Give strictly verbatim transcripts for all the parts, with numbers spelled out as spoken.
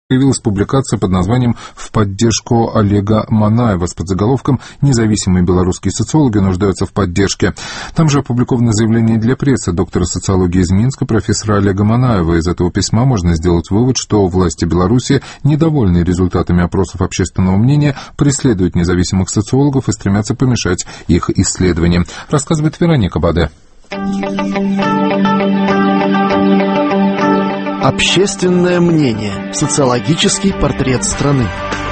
Появилась публикация под названием «В поддержку Олега Манаева» с подзаголовком «Независимые белорусские социологи нуждаются в поддержке». Там же опубликовано заявление для прессы доктора социологии из Минска профессора Олега Манаева. Из этого письма можно сделать вывод, что власти Беларуси, недовольные результатами опросов общественного мнения, преследуют независимых социологов и стремятся помешать их исследованиям. Рассказывает Вероника Баде. Общественное мнение. Социологический портрет страны.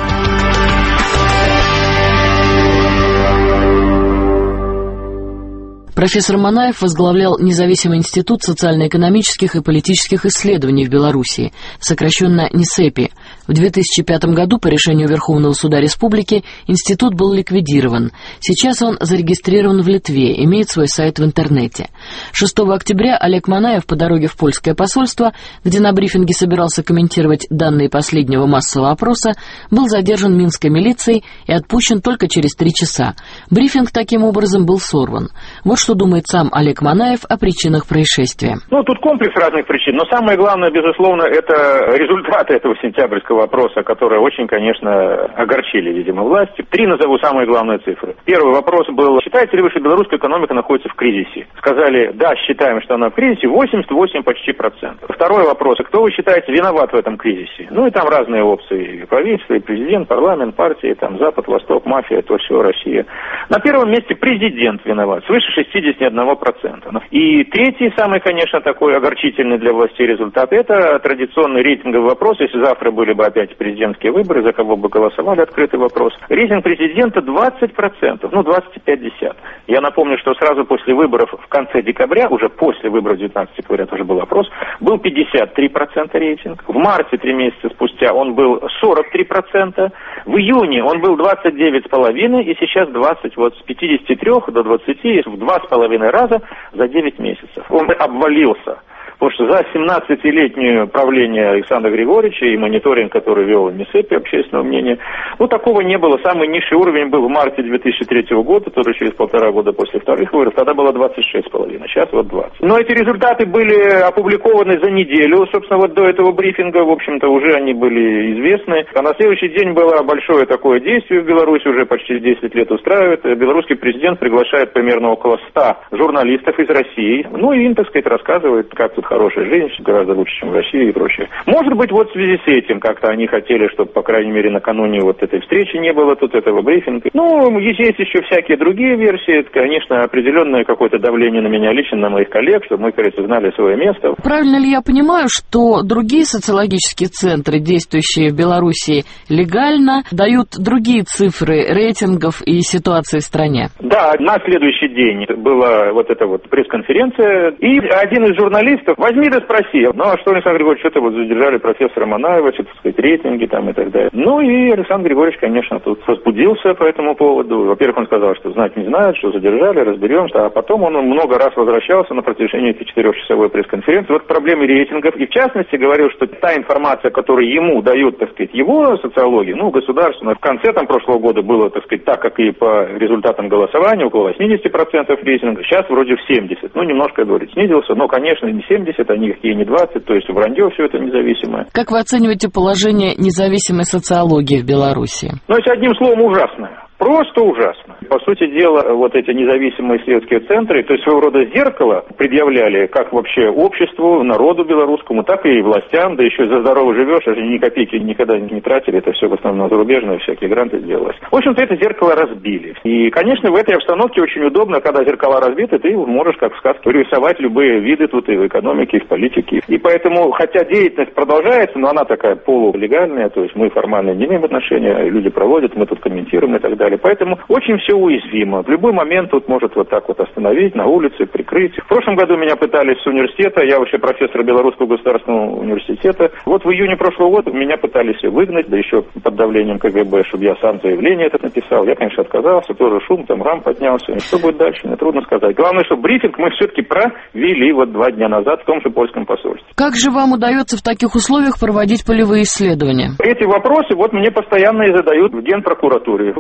Профессор Манаев возглавлял независимый институт социально-экономических и политических исследований в Белоруссии, сокращенно НИСЭПИ. В две тысячи пятом году по решению Верховного суда Республики институт был ликвидирован. Сейчас он зарегистрирован в Литве, имеет свой сайт в интернете. шестого октября Олег Манаев по дороге в польское посольство, где на брифинге собирался комментировать данные последнего массового опроса, был задержан минской милицией и отпущен только через три часа. Брифинг таким образом был сорван. Вот что думает сам Олег Манаев о причинах происшествия. Ну, тут комплекс разных причин, но самое главное, безусловно, это результаты этого сентябрьского опроса, которые очень, конечно, огорчили, видимо, власти. Три назову самые главные цифры. Первый вопрос был: считаете ли вы, что белорусская экономика находится в кризисе? Сказали: да, считаем, что она в кризисе, восемьдесят восемь почти процентов. Второй вопрос: а кто вы считаете виноват в этом кризисе? Ну, и там разные опции: и правительство, и президент, парламент, партии, там Запад, Восток, мафия, это все Россия. На первом месте президент виноват, свыше шестьдесят один процент. И третий, самый, конечно, такой огорчительный для властей результат, это традиционный рейтинговый вопрос. Если завтра были бы опять президентские выборы, за кого бы голосовали, открытый вопрос. Рейтинг президента двадцать процентов, ну двадцать пять десятых. Я напомню, что сразу после выборов в конце декабря, уже после выборов девятнадцатого декабря тоже был опрос, был пятьдесят три процента рейтинг. В марте, три месяца спустя, он был сорок три процента. В июне он был двадцать девять целых пять десятых, и сейчас двадцать, вот с пятидесяти трёх до двадцати, в два с половиной раза за девять месяцев. Он обвалился. Потому что за семнадцатилетнее правление Александра Григорьевича и мониторинг, который вел НИСЭПИ, общественного мнения, ну, такого не было. Самый низший уровень был в марте две тысячи третьего года, тоже через полтора года после вторых выборов. Тогда было двадцать шесть целых пять десятых, сейчас вот двадцать. Но эти результаты были опубликованы за неделю, собственно, вот до этого брифинга, в общем-то, уже они были известны. А на следующий день было большое такое действие в Беларуси, уже почти десять лет устраивает. Белорусский президент приглашает примерно около ста журналистов из России. Ну, и им, так сказать, рассказывает, как тут хорошая жизнь, гораздо лучше, чем в России и прочее. Может быть, вот в связи с этим как-то они хотели, чтобы, по крайней мере, накануне вот этой встречи не было тут этого брифинга. Ну, есть еще всякие другие версии. Это, конечно, определенное какое-то давление на меня лично, на моих коллег, чтобы мы, кажется, знали свое место. Правильно ли я понимаю, что другие социологические центры, действующие в Беларуси легально, дают другие цифры рейтингов и ситуации в стране? Да, на следующий день была вот эта вот пресс-конференция, и один из журналистов: возьми да спроси. Ну, а что, Александр Григорьевич, что-то вот задержали профессора Манаева, что-то, так сказать, рейтинги там и так далее. Ну, и Александр Григорьевич, конечно, тут возбудился по этому поводу. Во-первых, он сказал, что знать не знает, что задержали, разберемся. А потом он много раз возвращался на протяжении этой четырехчасовой пресс-конференции вот к проблеме рейтингов. И, в частности, говорил, что та информация, которую ему дают, так сказать, его социология, ну, государственная, в конце там прошлого года было, так сказать, так, как и по результатам голосования, около восемьдесят процентов рейтинга. Сейчас вроде в семьдесят процентов. Ну, немножко, говорит, снизился, но, конечно, не семьдесят, а никакие не двадцать, то есть вранье все это независимое. Как вы оцениваете положение независимой социологии в Беларуси? Ну, если одним словом, ужасное. Просто ужасно. По сути дела, вот эти независимые исследовательские центры, то есть своего рода зеркало предъявляли как вообще обществу, народу белорусскому, так и властям, да еще за здорово живешь, а же ни копейки никогда не тратили, это все в основном зарубежные всякие гранты делалось. В общем-то, это зеркало разбили. И, конечно, в этой обстановке очень удобно, когда зеркала разбиты, ты можешь, как в сказке, рисовать любые виды тут и в экономике, и в политике. И поэтому, хотя деятельность продолжается, но она такая полулегальная, то есть мы формально не имеем отношения, люди проводят, мы тут комментируем и так далее. Поэтому очень все уязвимо. В любой момент тут может вот так вот остановить на улице, прикрыть. В прошлом году меня пытались с университета, я вообще профессор Белорусского государственного университета. Вот в июне прошлого года меня пытались выгнать, да еще под давлением ка гэ бэ, чтобы я сам заявление это написал. Я, конечно, отказался, тоже шум, там рам поднялся. Что будет дальше, мне трудно сказать. Главное, что брифинг мы все-таки провели вот два дня назад в том же польском посольстве. Как же вам удается в таких условиях проводить полевые исследования? Эти вопросы вот мне постоянно и задают в Генпрокуратуре. Вы уж извините,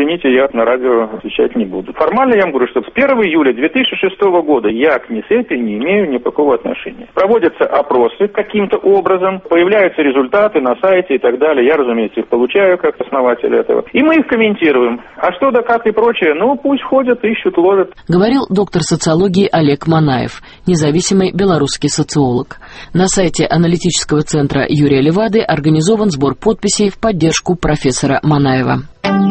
извините, я на радио отвечать не буду. Формально я вам говорю, что с первого июля две тысячи шестого года я к НИСЭПи не имею никакого отношения. Проводятся опросы каким-то образом, появляются результаты на сайте и так далее. Я, разумеется, их получаю как основатель этого. И мы их комментируем. А что да как и прочее, ну пусть ходят, ищут, ловят. Говорил доктор социологии Олег Манаев, независимый белорусский социолог. На сайте аналитического центра Юрия Левады организован сбор подписей в поддержку профессора Манаева.